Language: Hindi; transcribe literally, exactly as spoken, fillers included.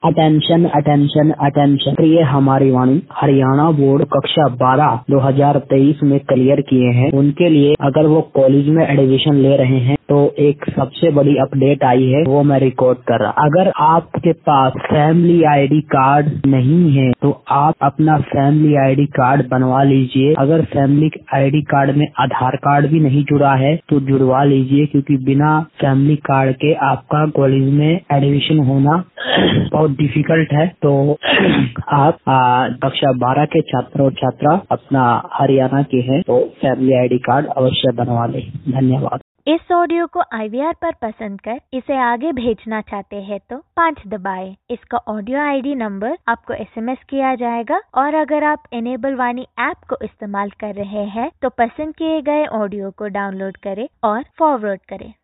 Attention attention attention. ये हमारी वाणी हरियाणा बोर्ड कक्षा बारह दो हजार तेईस में क्लियर किए हैं। उनके लिए अगर वो कॉलेज में एडमिशन ले रहे हैं तो एक सबसे बड़ी अपडेट आई है, वो मैं रिकॉर्ड कर रहा। अगर आपके पास फैमिली आईडी कार्ड नहीं है तो आप अपना फैमिली आईडी कार्ड बनवा लीजिए। अगर फैमिली आईडी कार्ड में आधार कार्ड भी नहीं जुड़ा है तो जुड़वा लीजिए, क्योंकि बिना फैमिली कार्ड के आपका कॉलेज में एडमिशन होना बहुत डिफिकल्ट है। तो आप कक्षा बारह के छात्र और छात्रा अपना हरियाणा के हैं तो फैमिली आईडी कार्ड अवश्य बनवा लें। धन्यवाद। इस ऑडियो को आई वी आर पर पसंद कर इसे आगे भेजना चाहते हैं तो पाँच दबाएं। इसका ऑडियो आईडी नंबर आपको एस एम एस किया जाएगा और अगर आप इनेबल वाणी ऐप को इस्तेमाल कर रहे हैं तो पसंद किए गए ऑडियो को डाउनलोड करें और फॉरवर्ड करें।